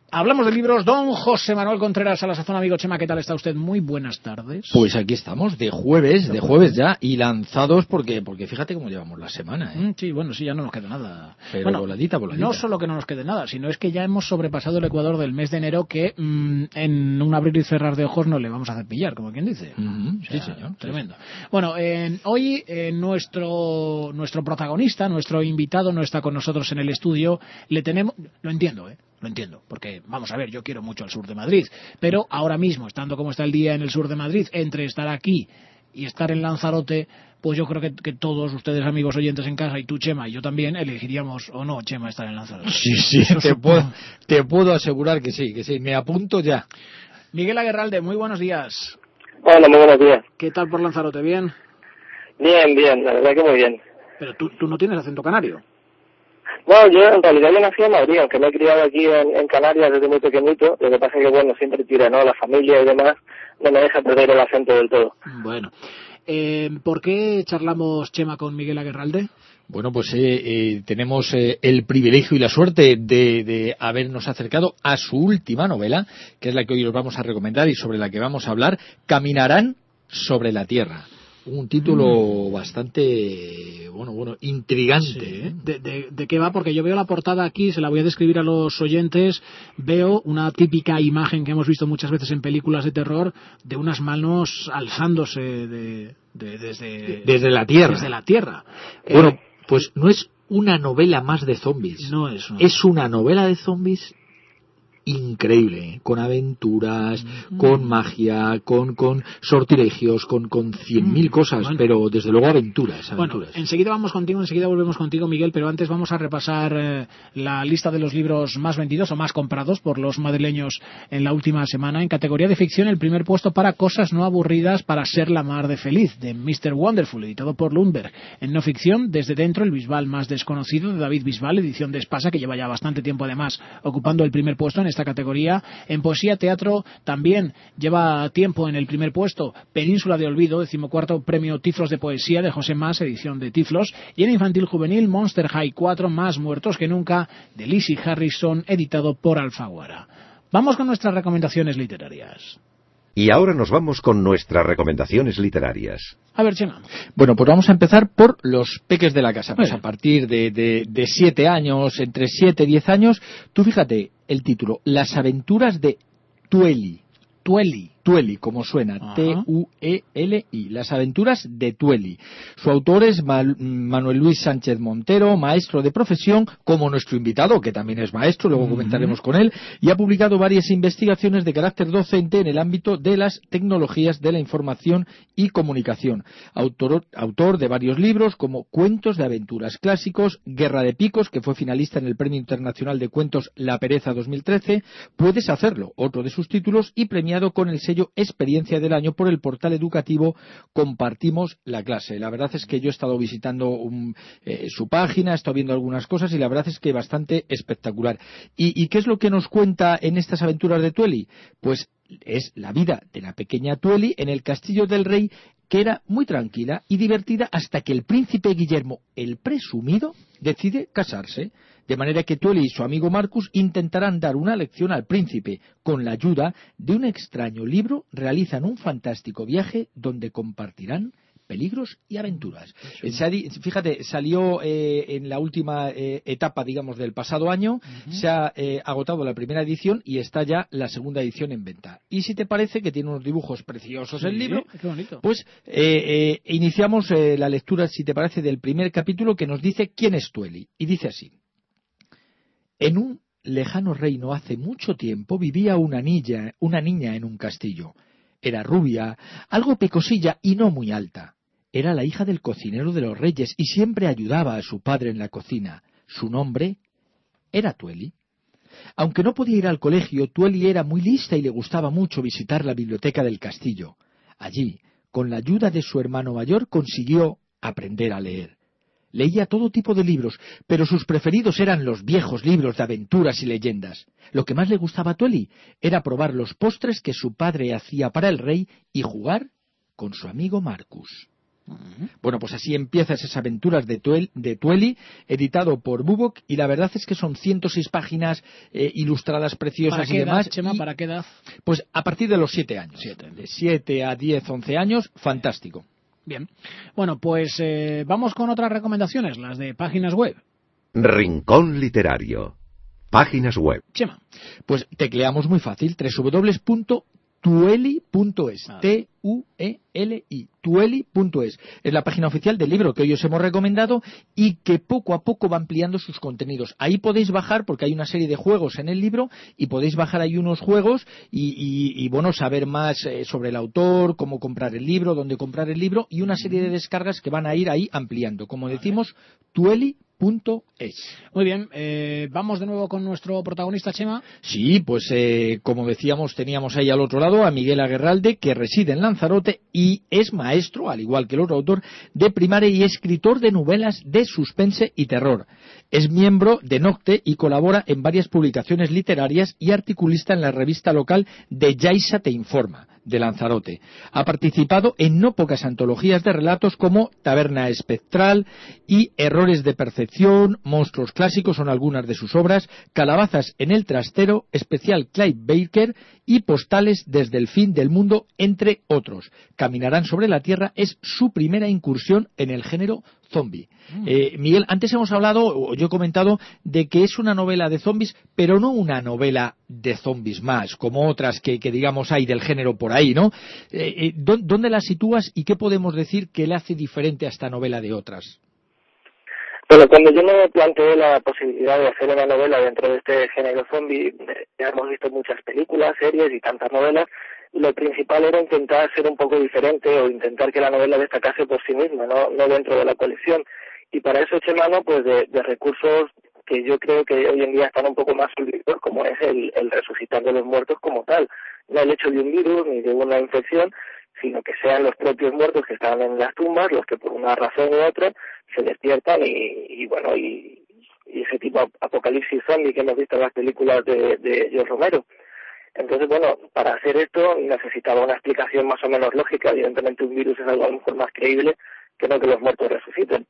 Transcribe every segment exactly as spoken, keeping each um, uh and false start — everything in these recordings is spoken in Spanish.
Hablamos de libros. Don José Manuel Contreras, a la sazón. Amigo Chema, ¿qué tal está usted? Muy buenas tardes. Pues aquí estamos, de jueves, de jueves ya, y lanzados porque porque fíjate cómo llevamos la semana, ¿eh? Sí, bueno, sí, ya no nos queda nada. Pero bueno, voladita, voladita. No solo que no nos quede nada, sino es que ya hemos sobrepasado el ecuador del mes de enero que mmm, en un abrir y cerrar de ojos no le vamos a hacer pillar, como quien dice. Uh-huh, o sea, sí, señor. Tremendo. Sí. Bueno, eh, hoy eh, nuestro, nuestro protagonista, nuestro invitado, no está con nosotros en el estudio. Le tenemos... Lo entiendo, ¿eh? Lo entiendo, porque, vamos a ver, yo quiero mucho al sur de Madrid, pero ahora mismo, estando como está el día en el sur de Madrid, entre estar aquí y estar en Lanzarote, pues yo creo que, que todos ustedes, amigos oyentes en casa, y tú, Chema, y yo también, elegiríamos, o no, Chema, estar en Lanzarote. Sí, sí, te puedo, te puedo asegurar que sí, que sí, me apunto ya. Miguel Aguerralde, muy buenos días. Hola, muy buenos días. ¿Qué tal por Lanzarote? ¿Bien? Bien, bien, la verdad que muy bien. Pero tú, tú no tienes acento canario. No, yo en realidad yo nací en Madrid, aunque me he criado aquí en, en Canarias desde muy pequeñito. Lo que pasa es que, bueno, siempre tira, ¿no? La familia y demás no me deja perder el acento del todo. Bueno, eh, ¿por qué charlamos, Chema, con Miguel Aguerralde? Bueno, pues eh, eh, tenemos eh, el privilegio y la suerte de, de habernos acercado a su última novela, que es la que hoy os vamos a recomendar y sobre la que vamos a hablar, Caminarán sobre la Tierra. Un título mm. bastante, bueno, bueno, intrigante. Sí. ¿De, de, ¿De qué va? Porque yo veo la portada aquí, se la voy a describir a los oyentes. Veo una típica imagen que hemos visto muchas veces en películas de terror de unas manos alzándose de, de, desde, desde la Tierra. Desde la tierra. Bueno, eh, pues no es una novela más de zombies. No es. No. Es una novela de zombies increíble, con aventuras, mm. con magia, con, con sortilegios, con, con cien mil mm. cosas, bueno. pero desde luego aventuras, aventuras. Bueno, enseguida vamos contigo, enseguida volvemos contigo, Miguel, pero antes vamos a repasar eh, la lista de los libros más vendidos o más comprados por los madrileños en la última semana. En categoría de ficción, el primer puesto para Cosas no aburridas para ser la mar de feliz, de mister Wonderful, editado por Lundberg. En no ficción, Desde dentro, el Bisbal más desconocido, de David Bisbal, edición de Espasa, que lleva ya bastante tiempo además ocupando el primer puesto en esta categoría. En poesía teatro también lleva tiempo en el primer puesto Península de Olvido, decimocuarto premio Tiflos de poesía de José Mas, edición de Tiflos, y en infantil juvenil Monster High cuatro, Más muertos que nunca, de Lizzie Harrison, editado por Alfaguara. Vamos con nuestras recomendaciones literarias. Y ahora nos vamos con nuestras recomendaciones literarias. A ver, Chema. Bueno, pues vamos a empezar por los peques de la casa. Pues a partir de, de, de siete años, entre siete y diez años, tú fíjate el título, Las aventuras de Tueli. Tueli. Tueli, como suena, T U E L I, Las aventuras de Tueli. Su autor es Mal- Manuel Luis Sánchez Montero, maestro de profesión, como nuestro invitado, que también es maestro, luego uh-huh. comentaremos con él, y ha publicado varias investigaciones de carácter docente en el ámbito de las tecnologías de la información y comunicación. Autor, autor de varios libros como Cuentos de aventuras clásicos, Guerra de picos, que fue finalista en el Premio Internacional de Cuentos La Pereza dos mil trece, Puedes hacerlo, otro de sus títulos, y premiado con el sello Experiencia del Año por el portal educativo Compartimos la Clase. La verdad es que yo he estado visitando un, eh, su página, he estado viendo algunas cosas y la verdad es que bastante espectacular. ¿Y, y qué es lo que nos cuenta en estas aventuras de Tueli? Pues es la vida de la pequeña Tueli en el castillo del rey, que era muy tranquila y divertida hasta que el príncipe Guillermo, el presumido, decide casarse. De manera que Tueli y su amigo Marcus intentarán dar una lección al príncipe. Con la ayuda de un extraño libro, realizan un fantástico viaje donde compartirán peligros y aventuras. Sí. Fíjate, salió eh, en la última eh, etapa, digamos, del pasado año, uh-huh. se ha eh, agotado la primera edición y está ya la segunda edición en venta. Y si te parece que tiene unos dibujos preciosos sí, el libro, qué bonito. Pues eh, eh, iniciamos eh, la lectura, si te parece, del primer capítulo que nos dice quién es Tueli. Y dice así. En un lejano reino hace mucho tiempo vivía una niña, una niña en un castillo. Era rubia, algo pecosilla y no muy alta. Era la hija del cocinero de los reyes y siempre ayudaba a su padre en la cocina. Su nombre era Tueli. Aunque no podía ir al colegio, Tueli era muy lista y le gustaba mucho visitar la biblioteca del castillo. Allí, con la ayuda de su hermano mayor, consiguió aprender a leer. Leía todo tipo de libros, pero sus preferidos eran los viejos libros de aventuras y leyendas. Lo que más le gustaba a Tueli era probar los postres que su padre hacía para el rey y jugar con su amigo Marcus. Bueno, pues así empieza esas aventuras de, Tuel, de Twelly, editado por Bubok, y la verdad es que son ciento seis páginas eh, ilustradas preciosas ¿Para qué y demás. edad, Chema, y, ¿para qué edad? Pues a partir de los siete años. Siete. De siete a diez, once años, fantástico. Bien. Bueno, pues eh, vamos con otras recomendaciones, las de páginas web. Rincón literario. Páginas web. Chema. Pues tecleamos muy fácil, doble u doble u doble u punto tueli punto es. Ah. T U E L I. tueli punto es. Es la página oficial del libro que hoy os hemos recomendado y que poco a poco va ampliando sus contenidos. Ahí podéis bajar, porque hay una serie de juegos en el libro, y podéis bajar ahí unos juegos y, y, y bueno, saber más eh, sobre el autor, cómo comprar el libro, dónde comprar el libro, y una serie de descargas que van a ir ahí ampliando. Como decimos, tueli punto es. Muy bien, eh, vamos de nuevo con nuestro protagonista, Chema. Sí, pues eh, como decíamos, teníamos ahí al otro lado a Miguel Aguerralde, que reside en Lanzarote y es maestro, al igual que el otro autor, de primaria y escritor de novelas de suspense y terror. Es miembro de Nocte y colabora en varias publicaciones literarias y articulista en la revista local de Yaiza Te Informa, de Lanzarote. Ha participado en no pocas antologías de relatos como Taberna Espectral y Errores de Percepción, Monstruos Clásicos son algunas de sus obras, Calabazas en el Trastero, Especial Clive Baker y Postales desde el Fin del Mundo, entre otros. Caminarán sobre la Tierra es su primera incursión en el género zombie. Mm. Eh, Miguel, antes hemos hablado, o yo he comentado, de que es una novela de zombies, pero no una novela de zombies más, como otras que, que digamos hay del género por ahí, ¿no? Eh, eh, ¿Dónde la sitúas y qué podemos decir que le hace diferente a esta novela de otras? Bueno, cuando yo me planteé la posibilidad de hacer una novela dentro de este género zombie, ya hemos visto muchas películas, series y tantas novelas. Lo principal era intentar ser un poco diferente o intentar que la novela destacase por sí misma, no, no dentro de la colección. Y para eso eché mano pues de, de recursos que yo creo que hoy en día están un poco más subidos, como es el, el resucitar de los muertos como tal. No el hecho de un virus ni de una infección, sino que sean los propios muertos que están en las tumbas los que por una razón u otra se despiertan y, y bueno, y, y ese tipo de apocalipsis zombie que hemos visto en las películas de, de George Romero. Entonces, bueno, para hacer esto necesitaba una explicación más o menos lógica. Evidentemente un virus es algo a lo mejor más creíble que no que los muertos resuciten.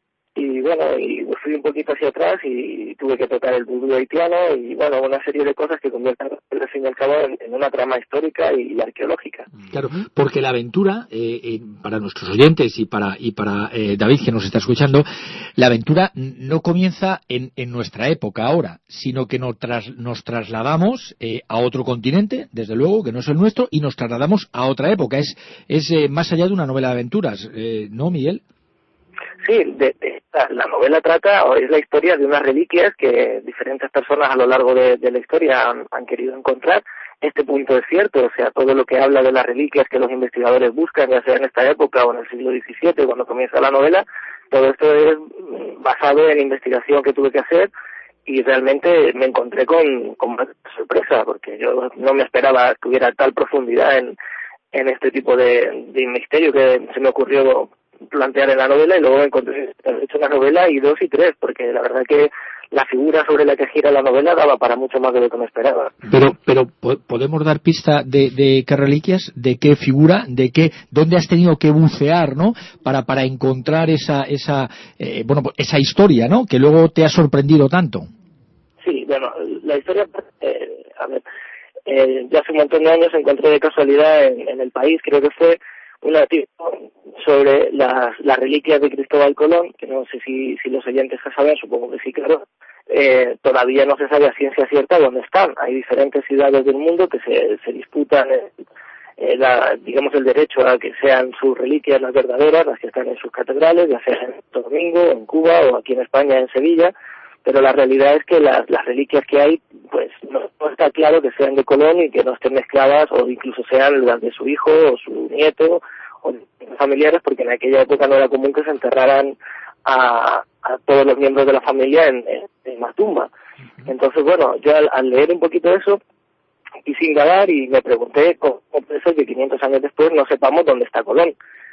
Y bueno, y fui un poquito hacia atrás y tuve que tocar el vudú haitiano y bueno, una serie de cosas que convierten al fin y al cabo en, en una trama histórica y arqueológica. Claro, porque la aventura, eh, eh, para nuestros oyentes y para y para eh, David que nos está escuchando, la aventura no comienza en, en nuestra época ahora, sino que nos, tras, nos trasladamos eh, a otro continente, desde luego, que no es el nuestro, y nos trasladamos a otra época. Es, es eh, más allá de una novela de aventuras, eh, ¿no, Miguel? Sí, de, de, la novela trata, o es la historia de unas reliquias que diferentes personas a lo largo de, de la historia han, han querido encontrar. Este punto es cierto, o sea, todo lo que habla de las reliquias que los investigadores buscan, ya sea en esta época o en el siglo diecisiete, cuando comienza la novela, todo esto es basado en investigación que tuve que hacer y realmente me encontré con, con una sorpresa, porque yo no me esperaba que hubiera tal profundidad en, en este tipo de, de misterio que se me ocurrió plantear en la novela y luego encontré he hecho una novela y dos y tres, porque la verdad que la figura sobre la que gira la novela daba para mucho más de lo que me esperaba. Pero pero podemos dar pista de, de qué reliquias, de qué figura, de qué, dónde has tenido que bucear, ¿no? Para para encontrar esa esa eh, bueno esa historia, ¿no? Que luego te ha sorprendido tanto. Sí, bueno, la historia, eh, a ver, eh, ya hace un montón de años encontré de casualidad en, en El País, creo que fue un artículo sobre las, las reliquias de Cristóbal Colón, que no sé si, si los oyentes ya saben, supongo que sí, claro. Eh, todavía no se sabe a ciencia cierta dónde están. Hay diferentes ciudades del mundo que se, se disputan, eh, eh, la, digamos, el derecho a que sean sus reliquias las verdaderas, las que están en sus catedrales, ya sea en Santo Domingo, en Cuba o aquí en España, en Sevilla. Pero la realidad es que las, las reliquias que hay, pues no, no está claro que sean de Colón y que no estén mezcladas o incluso sean las de su hijo o su nieto o familiares, porque en aquella época no era común que se enterraran a, a todos los miembros de la familia en, en, en una tumba. Entonces, bueno, yo al, al leer un poquito eso quise indagar y me pregunté cómo puede ser que quinientos años después no sepamos dónde está Colón.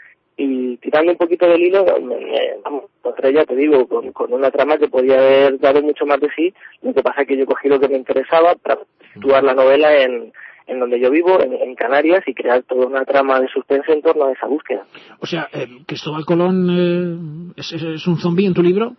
Y tirando un poquito del hilo, me, me, encontré, ya te digo, con, con una trama que podía haber dado mucho más de sí. Lo que pasa es que yo cogí lo que me interesaba para situar la novela en, en donde yo vivo, en, en Canarias, y crear toda una trama de suspense en torno a esa búsqueda. O sea, eh, ¿Cristóbal Colón eh, es, es, es un zombi en tu libro?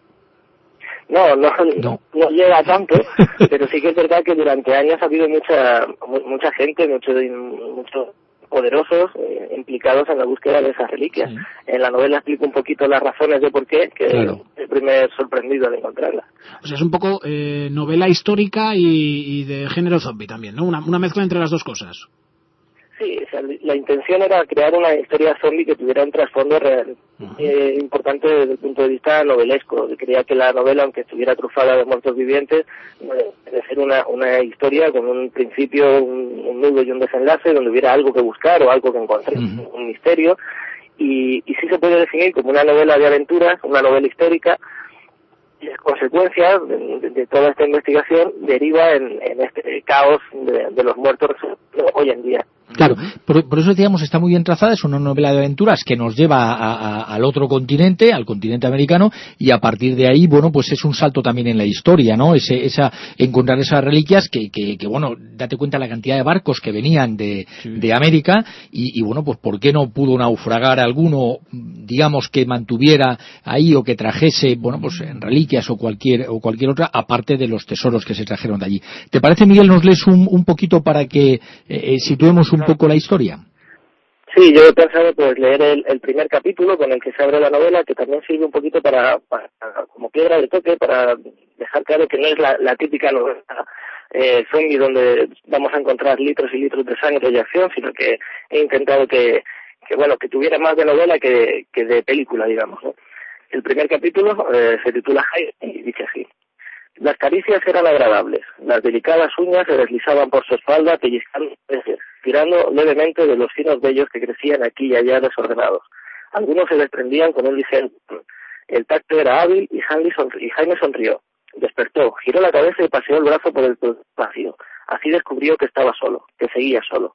No, no, no, no llega tanto, pero sí que es verdad que durante años ha habido mucha mucha gente, muchos muchos poderosos eh, implicados en la búsqueda de esas reliquias. Sí. En la novela explico un poquito las razones de por qué, que claro. El primer sorprendido al encontrarlas. O sea, es un poco eh, novela histórica y, y de género zombie también, ¿no? Una, una mezcla entre las dos cosas. Sí, o sea, la intención era crear una historia zombie que tuviera un trasfondo real, uh-huh. eh, importante desde el punto de vista novelesco. Quería que la novela, aunque estuviera trufada de muertos vivientes, eh, de ser una, una historia con un principio, un, un nudo y un desenlace, donde hubiera algo que buscar o algo que encontrar, uh-huh. un misterio. Y, y sí se puede definir como una novela de aventuras, una novela histórica. Y las consecuencias de, de toda esta investigación deriva en, en este caos de, de los muertos hoy en día. Claro, por, por eso decíamos, está muy bien trazada, es una novela de aventuras que nos lleva a, a, al otro continente, al continente americano, y a partir de ahí, bueno, pues es un salto también en la historia, ¿no? Ese, esa, encontrar esas reliquias que, que, que, bueno, date cuenta la cantidad de barcos que venían de, sí. de América, y, y bueno, pues ¿por qué no pudo naufragar alguno, digamos, que mantuviera ahí o que trajese, bueno, pues en reliquias o cualquier, o cualquier otra, aparte de los tesoros que se trajeron de allí? ¿Te parece, Miguel, nos lees un, un poquito para que eh, situemos un poco la historia? Sí, yo he pensado pues leer el, el primer capítulo con el que se abre la novela, que también sirve un poquito para, para como piedra de toque, para dejar claro que no es la, la típica novela eh, zombie donde vamos a encontrar litros y litros de sangre y acción, sino que he intentado que, que bueno, que tuviera más de novela que, que de película, digamos, ¿no? El primer capítulo eh, se titula Jaime y dice así: las caricias eran agradables, las delicadas uñas se deslizaban por su espalda, pellizcando veces, tirando levemente de los finos vellos que crecían aquí y allá desordenados. Algunos se desprendían con un ligero... El tacto era hábil y, sonri- y Jaime sonrió. Despertó, giró la cabeza y paseó el brazo por el espacio. Así descubrió que estaba solo, que seguía solo.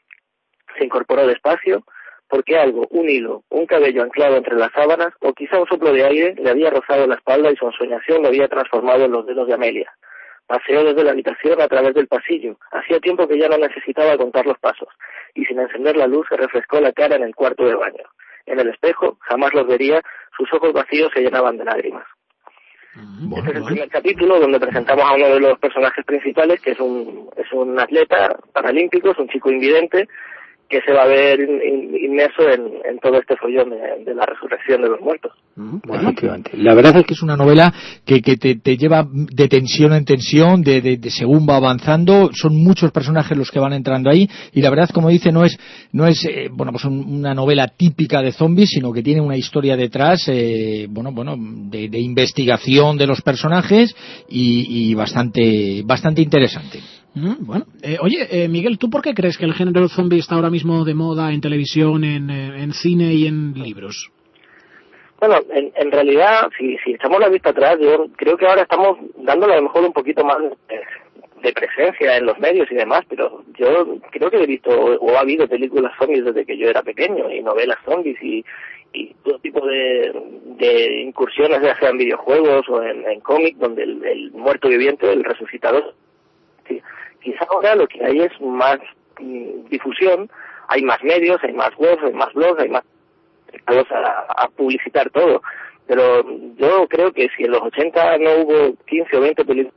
Se incorporó despacio, porque algo, un hilo, un cabello anclado entre las sábanas, o quizá un soplo de aire, le había rozado la espalda y su ensoñación lo había transformado en los dedos de Amelia. Paseó desde la habitación a través del pasillo. Hacía tiempo que ya no necesitaba contar los pasos, y sin encender la luz se refrescó la cara en el cuarto de baño. En el espejo, jamás los vería, sus ojos vacíos se llenaban de lágrimas. Bueno, este es el primer capítulo donde presentamos a uno de los personajes principales, que es un, es un atleta paralímpico, es un chico invidente, que se va a ver inmerso en, en todo este follón de, de la resurrección de los muertos. Bueno, efectivamente. La verdad es que es una novela que, que te, te lleva de tensión en tensión, de, de, de según va avanzando. Son muchos personajes los que van entrando ahí, y la verdad, como dice, no es no es eh, bueno, pues una novela típica de zombies, sino que tiene una historia detrás, eh, bueno, bueno, de, de investigación de los personajes y, y bastante bastante interesante. Mm, bueno, eh, oye, eh, Miguel, ¿tú por qué crees que el género zombie está ahora mismo de moda en televisión, en, en cine y en libros? Bueno, en, en realidad, si, si echamos la vista atrás, yo creo que ahora estamos dándole a lo mejor un poquito más de, de presencia en los medios y demás, pero yo creo que he visto o, o ha habido películas zombies desde que yo era pequeño, y novelas zombies y, y todo tipo de, de incursiones, ya sea en videojuegos o en, en cómic, donde el, el muerto viviente, el resucitador, sí. Quizá ahora lo que hay es más mm, difusión, hay más medios, hay más webs, hay más blogs, hay más a, a publicitar todo. Pero yo creo que si en los ochenta no hubo quince o veinte películas...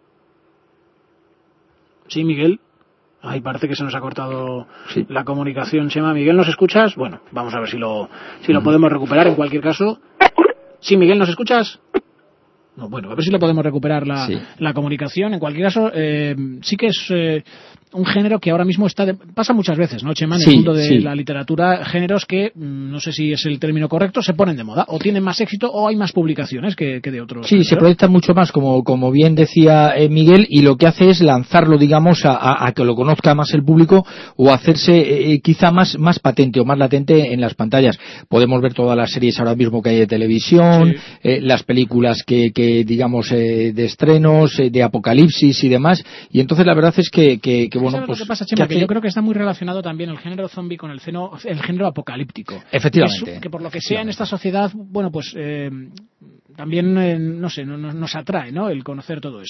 Sí, Miguel. Ay, parece que se nos ha cortado sí. la comunicación. Chema, Miguel, ¿nos escuchas? Bueno, vamos a ver si lo si lo podemos recuperar en cualquier caso. Sí, Miguel, ¿nos escuchas? No, bueno, a ver si le podemos recuperar la, sí. la comunicación. En cualquier caso, eh, sí que es eh, un género que ahora mismo está de, pasa muchas veces, ¿no, Chema? En sí, el mundo de sí. la literatura, géneros que, no sé si es el término correcto, se ponen de moda, o tienen más éxito, o hay más publicaciones que, que de otros. Sí, géneros. Se proyectan mucho más, como, como bien decía eh, Miguel, y lo que hace es lanzarlo, digamos, a, a, a que lo conozca más el público, o hacerse eh, quizá más, más patente o más latente en las pantallas. Podemos ver todas las series ahora mismo que hay de televisión, sí. eh, las películas que, que digamos eh, de estrenos, eh, de apocalipsis y demás, y entonces la verdad es que, que, que bueno, pues lo que pasa, Chema, que, hace... que yo creo que está muy relacionado también el género zombie con el, ceno, el género apocalíptico. Efectivamente. Que, es, que por lo que sea en esta sociedad, bueno, pues eh, también, eh, no sé, no, no, nos atrae, ¿no?, el conocer todo eso.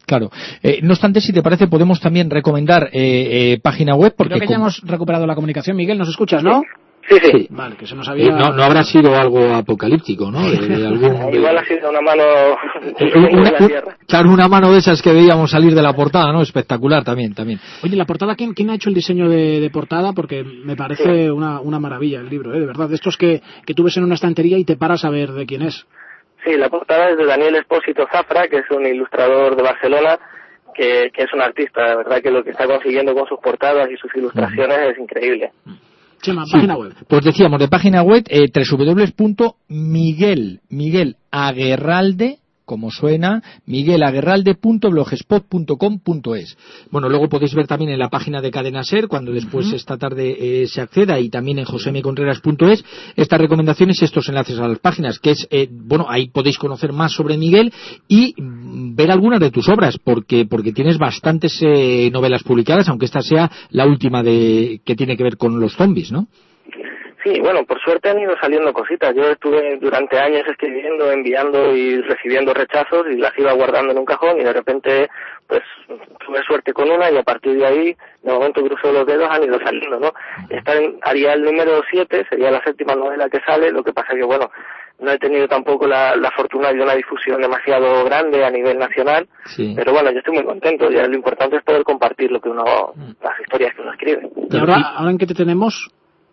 Claro. Eh, no obstante, si te parece, podemos también recomendar eh, eh, página web. Porque creo que ya hemos recuperado la comunicación. Miguel, ¿nos escuchas, no? Sí, sí. sí. Vale, que se nos había... Eh, no, no habrá sido algo apocalíptico, ¿no? De, de algún... Igual ha sido una mano Eh, de una, la tierra. Claro, una mano de esas que veíamos salir de la portada, ¿no? Espectacular también, también. Oye, la portada, ¿quién, quién ha hecho el diseño de, de portada? Porque me parece sí. una, una maravilla el libro, ¿eh? De verdad, de estos que, que tú ves en una estantería y te paras a ver de quién es. Sí, la portada es de Daniel Espósito Zafra, que es un ilustrador de Barcelona, que, que es un artista. La verdad que lo que está consiguiendo con sus portadas y sus ilustraciones uh-huh. es increíble. Chema, página sí, web. Pues decíamos, de página web, eh, doble u doble u doble u punto miguel, Miguel Aguerralde, como suena, miguel aguerralde punto blogspot punto com punto es. Bueno, luego podéis ver también en la página de Cadena Ser, cuando después uh-huh. esta tarde eh, se acceda, y también en josemicontreras punto es, estas recomendaciones y estos enlaces a las páginas, que es, eh, bueno, ahí podéis conocer más sobre Miguel y mm, ver algunas de tus obras, porque porque tienes bastantes eh, novelas publicadas, aunque esta sea la última de que tiene que ver con los zombies, ¿no? Sí, bueno, por suerte han ido saliendo cositas. Yo estuve durante años escribiendo, enviando y recibiendo rechazos y las iba guardando en un cajón y de repente, pues, tuve suerte con una y a partir de ahí, de momento cruzo los dedos, han ido saliendo, ¿no? Esta haría el número siete, sería la séptima novela que sale, lo que pasa que, bueno, no he tenido tampoco la, la fortuna de una difusión demasiado grande a nivel nacional, sí. pero bueno, yo estoy muy contento. Ya lo importante es poder compartir lo que uno, las historias que uno escribe. ¿Y ahora, ahora en qué te tenemos?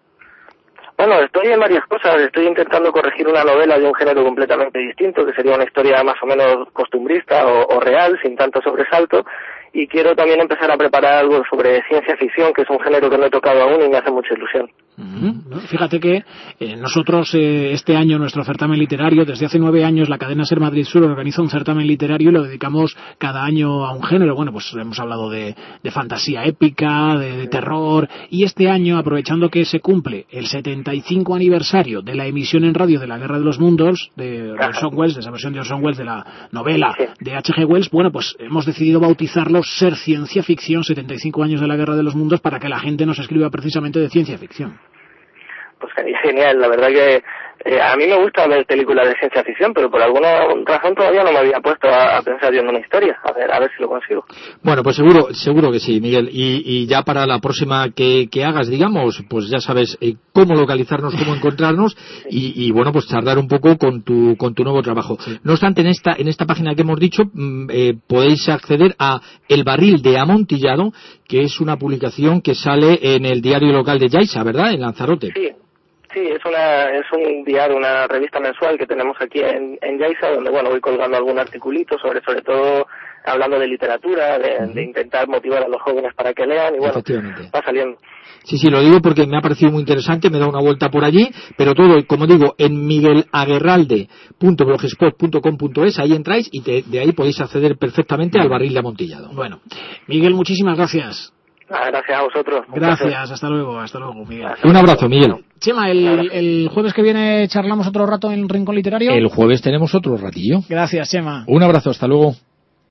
Bueno, estoy en varias cosas. Estoy intentando corregir una novela de un género completamente distinto, que sería una historia más o menos costumbrista o, o real, sin tanto sobresalto. Y quiero también empezar a preparar algo sobre ciencia ficción, que es un género que no he tocado aún y me hace mucha ilusión. Uh-huh. Fíjate que eh, nosotros eh, este año nuestro certamen literario, desde hace nueve años la cadena Ser Madrid Sur organiza un certamen literario y lo dedicamos cada año a un género. Bueno, pues hemos hablado de, de fantasía épica, de, de terror, y este año, aprovechando que se cumple el setenta y cinco aniversario de la emisión en radio de La Guerra de los Mundos de Orson Welles, de esa versión de Orson Welles de la novela de H G Wells, bueno, pues hemos decidido bautizarlo Ser Ciencia Ficción, setenta y cinco años de La Guerra de los Mundos, para que la gente nos escriba precisamente de ciencia ficción. Pues genial, la verdad que eh, a mí me gusta ver películas de ciencia ficción, pero por alguna razón todavía no me había puesto a, a pensar yo en una historia. A ver, a ver si lo consigo. Bueno, pues seguro, seguro que sí, Miguel. Y, y ya para la próxima que, que hagas, digamos, pues ya sabes eh, cómo localizarnos, cómo encontrarnos sí. y, y bueno, pues charlar un poco con tu con tu nuevo trabajo. Sí. No obstante, en esta en esta página que hemos dicho eh, podéis acceder a El Barril de Amontillado, que es una publicación que sale en el diario local de Yaiza, ¿verdad? En Lanzarote. Sí. Sí, es una es un diario, una revista mensual que tenemos aquí en, en Yaiza, donde bueno voy colgando algún articulito sobre sobre todo hablando de literatura, de, uh-huh. de intentar motivar a los jóvenes para que lean y bueno, va saliendo. Sí, sí, lo digo porque me ha parecido muy interesante, me da una vuelta por allí, pero todo, como digo, en miguel aguerralde punto blogspot punto com punto es, ahí entráis y te, de ahí podéis acceder perfectamente al Barril de Amontillado. Bueno, Miguel, muchísimas gracias. Ah, gracias a vosotros. Gracias, hasta luego, hasta luego, Miguel. Hasta Un abrazo, Miguel. Chema, el, el jueves que viene charlamos otro rato en el Rincón Literario. El jueves tenemos otro ratillo. Gracias, Chema. Un abrazo, hasta luego.